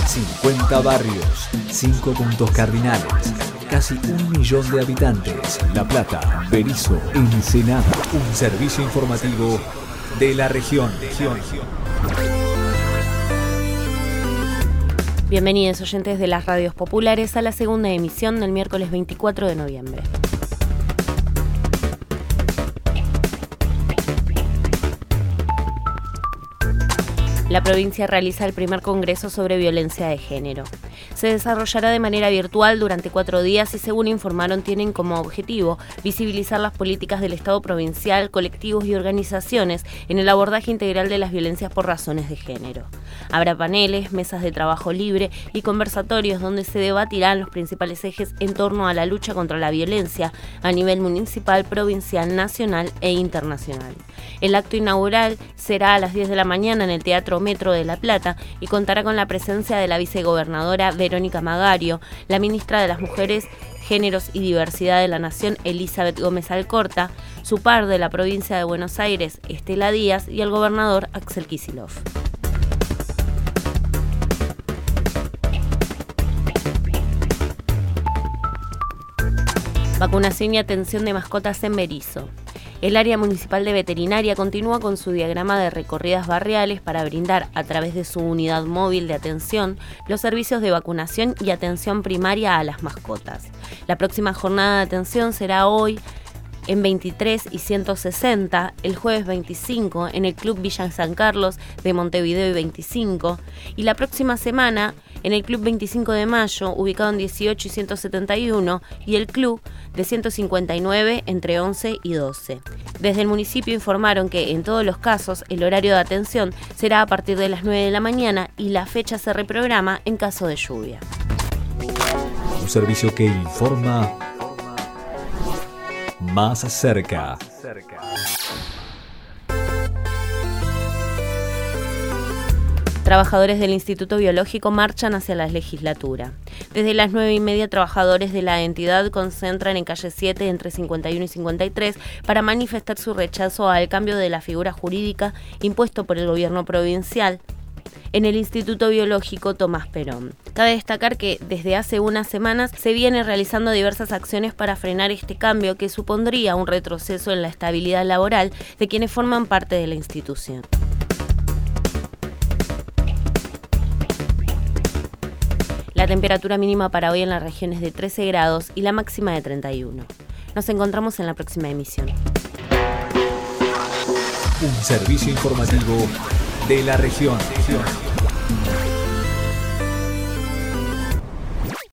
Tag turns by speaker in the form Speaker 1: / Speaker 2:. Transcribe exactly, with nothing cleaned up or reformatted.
Speaker 1: cincuenta barrios, cinco puntos cardinales, casi un millón de habitantes. La Plata, Berisso, Ensenada. Un servicio informativo de la región.
Speaker 2: Bienvenidos oyentes de las radios populares a la segunda emisión del miércoles veinticuatro de noviembre. La provincia realiza el primer congreso sobre violencia de género. Se desarrollará de manera virtual durante cuatro días y, según informaron, tienen como objetivo visibilizar las políticas del Estado provincial, colectivos y organizaciones en el abordaje integral de las violencias por razones de género. Habrá paneles, mesas de trabajo libre y conversatorios donde se debatirán los principales ejes en torno a la lucha contra la violencia a nivel municipal, provincial, nacional e internacional. El acto inaugural será a las diez de la mañana en el Teatro Metro de La Plata y contará con la presencia de la vicegobernadora Verónica Magario, la ministra de las Mujeres, Géneros y Diversidad de la Nación, Elizabeth Gómez Alcorta, su par de la provincia de Buenos Aires, Estela Díaz, y el gobernador Axel Kicillof. Vacunación y atención de mascotas en Berisso. El área municipal de veterinaria continúa con su diagrama de recorridas barriales para brindar, a través de su unidad móvil de atención, los servicios de vacunación y atención primaria a las mascotas. La próxima jornada de atención será hoy en veintitrés y ciento sesenta, el jueves veinticinco en el Club Villa San Carlos de Montevideo y veinticinco, y la próxima semana en el Club veinticinco de mayo, ubicado en dieciocho y ciento setenta y uno, y el Club de ciento cincuenta y nueve entre once y doce. Desde el municipio informaron que en todos los casos el horario de atención será a partir de las nueve de la mañana y la fecha se reprograma en caso de lluvia.
Speaker 1: Un servicio que informa más cerca.
Speaker 2: Trabajadores del Instituto Biológico marchan hacia la legislatura. Desde las nueve y media, trabajadores de la entidad concentran en calle siete entre cincuenta y uno y cincuenta y tres para manifestar su rechazo al cambio de la figura jurídica impuesto por el gobierno provincial en el Instituto Biológico Tomás Perón. Cabe destacar que desde hace unas semanas se vienen realizando diversas acciones para frenar este cambio que supondría un retroceso en la estabilidad laboral de quienes forman parte de la institución. La temperatura mínima para hoy en la región es de trece grados y la máxima de treinta y uno. Nos encontramos en la próxima emisión.
Speaker 1: Un servicio informativo de la región.